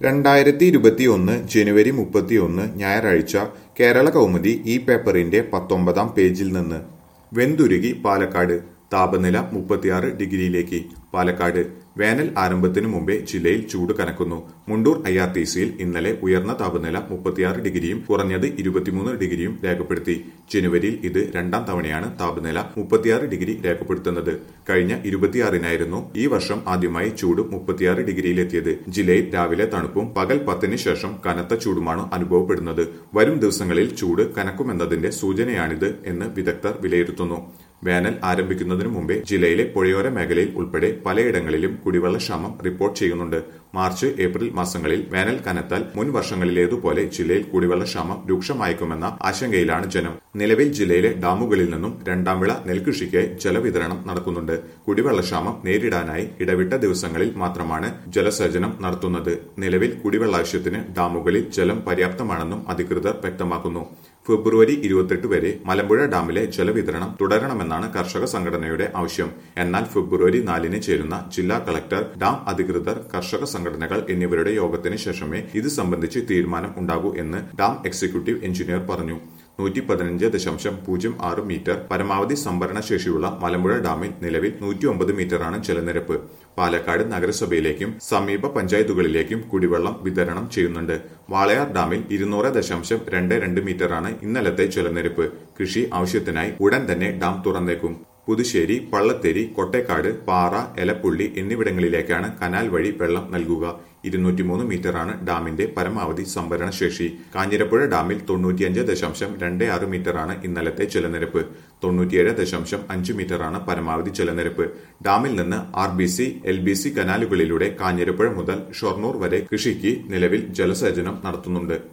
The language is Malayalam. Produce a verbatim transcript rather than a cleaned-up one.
രണ്ടായിരത്തി ഇരുപത്തിയൊന്ന് ജനുവരി മുപ്പത്തിയൊന്ന് ഞായറാഴ്ച കേരള കൗമുദി ഈ പേപ്പറിന്റെ പത്തൊമ്പതാം പേജിൽ നിന്ന് വെന്തുരുകി പാലക്കാട് താപനില മുപ്പത്തിയാറ് ഡിഗ്രിയിലേക്ക് പാലക്കാട് വേനൽ ആരംഭത്തിനു മുമ്പേ ജില്ലയിൽ ചൂട് കനക്കുന്നു. മുണ്ടൂർ ഐ ആർ ടി സിയിൽ ഇന്നലെ ഉയർന്ന താപനില മുപ്പത്തിയാറ് ഡിഗ്രിയും കുറഞ്ഞത് ഇരുപത്തിമൂന്ന് ഡിഗ്രിയും രേഖപ്പെടുത്തി. ജനുവരിയിൽ ഇത് രണ്ടാം തവണയാണ് താപനില മുപ്പത്തിയാറ് ഡിഗ്രി രേഖപ്പെടുത്തുന്നത്. കഴിഞ്ഞ ഇരുപത്തിയാറിനായിരുന്നു ഈ വർഷം ആദ്യമായി ചൂട് മുപ്പത്തിയാറ് ഡിഗ്രിയിലെത്തിയത്. ജില്ലയിൽ രാവിലെ തണുപ്പും പകൽ പത്തിന് ശേഷം കനത്ത ചൂടുമാണ് അനുഭവപ്പെടുന്നത്. വരും ദിവസങ്ങളിൽ ചൂട് കനക്കുമെന്നതിന്റെ സൂചനയാണിത് എന്ന് വിദഗ്ധർ വിലയിരുത്തുന്നു. വേനൽ ആരംഭിക്കുന്നതിനു മുമ്പേ ജില്ലയിലെ പുഴയോര മേഖലയിൽ ഉൾപ്പെടെ പലയിടങ്ങളിലും കുടിവെള്ളക്ഷാമം റിപ്പോർട്ട് ചെയ്യുന്നുണ്ട്. മാർച്ച് ഏപ്രിൽ മാസങ്ങളിൽ വേനൽ കനത്താൽ മുൻ വർഷങ്ങളിലേതുപോലെ ജില്ലയിൽ കുടിവെള്ളക്ഷാമം രൂക്ഷമായേക്കുമെന്ന ആശങ്കയിലാണ് ജനം. നിലവിൽ ജില്ലയിലെ ഡാമുകളിൽ നിന്നും രണ്ടാം വിള നെൽകൃഷിക്ക് ജലവിതരണം നടക്കുന്നുണ്ട്. കുടിവെള്ളക്ഷാമം നേരിടാനായി ഇടവിട്ട ദിവസങ്ങളിൽ മാത്രമാണ് ജലസേചനം നടത്തുന്നത്. നിലവിൽ കുടിവെള്ളാവശ്യത്തിന് ഡാമുകളിൽ ജലം പര്യാപ്തമാണെന്നും അധികൃതർ വ്യക്തമാക്കുന്നു. ഫെബ്രുവരി ഇരുപത്തെട്ട് വരെ മലമ്പുഴ ഡാമിലെ ജലവിതരണം തുടരണമെന്നാണ് കർഷക സംഘടനയുടെ ആവശ്യം. എന്നാൽ ഫെബ്രുവരി നാലിന് ചേരുന്ന ജില്ലാ കളക്ടർ, ഡാം അധികൃതർ, കർഷക സംഘടനകൾ എന്നിവരുടെ യോഗത്തിന് ശേഷമേ ഇത് സംബന്ധിച്ച് തീരുമാനം ഉണ്ടാകൂ എന്ന് ഡാം എക്സിക്യൂട്ടീവ് എഞ്ചിനീയർ പറഞ്ഞു. നൂറ്റി പതിനഞ്ച് ദശാംശം പൂജ്യം ആറ് മീറ്റർ പരമാവധി സംഭരണ ശേഷിയുള്ള മലമ്പുഴ ഡാമിൽ നിലവിൽ നൂറ്റി ഒമ്പത് മീറ്ററാണ് ജലനിരപ്പ്. പാലക്കാട് നഗരസഭയിലേക്കും സമീപ പഞ്ചായത്തുകളിലേക്കും കുടിവെള്ളം വിതരണം ചെയ്യുന്നുണ്ട്. വാളയാർ ഡാമിൽ ഇരുന്നൂറ് ദശാംശം രണ്ട് രണ്ട് മീറ്ററാണ് ഇന്നലത്തെ ജലനിരപ്പ്. കൃഷി ആവശ്യത്തിനായി ഉടൻ തന്നെ ഡാം തുറന്നേക്കും. പുതുശ്ശേരി, പള്ളത്തേരി, കൊട്ടേക്കാട്, പാറ, എലപ്പുള്ളി എന്നിവിടങ്ങളിലേക്കാണ് കനാൽ വഴി വെള്ളം നൽകുക. ഇരുന്നൂറ്റിമൂന്ന് മീറ്ററാണ് ഡാമിന്റെ പരമാവധി സംഭരണ ശേഷി. കാഞ്ഞിരപ്പുഴ ഡാമിൽ തൊണ്ണൂറ്റിയഞ്ച് ദശാംശം രണ്ട് ആറ് മീറ്ററാണ് ഇന്നലത്തെ ജലനിരപ്പ്. തൊണ്ണൂറ്റിയേഴ് ദശാംശം അഞ്ച് മീറ്ററാണ് പരമാവധി ജലനിരപ്പ്. ഡാമിൽ നിന്ന് R B C, L B C കനാലുകളിലൂടെ കാഞ്ഞിരപ്പുഴ മുതൽ ഷൊർണൂർ വരെ കൃഷിക്ക് നിലവിൽ ജലസേചനം നടത്തുന്നുണ്ട്.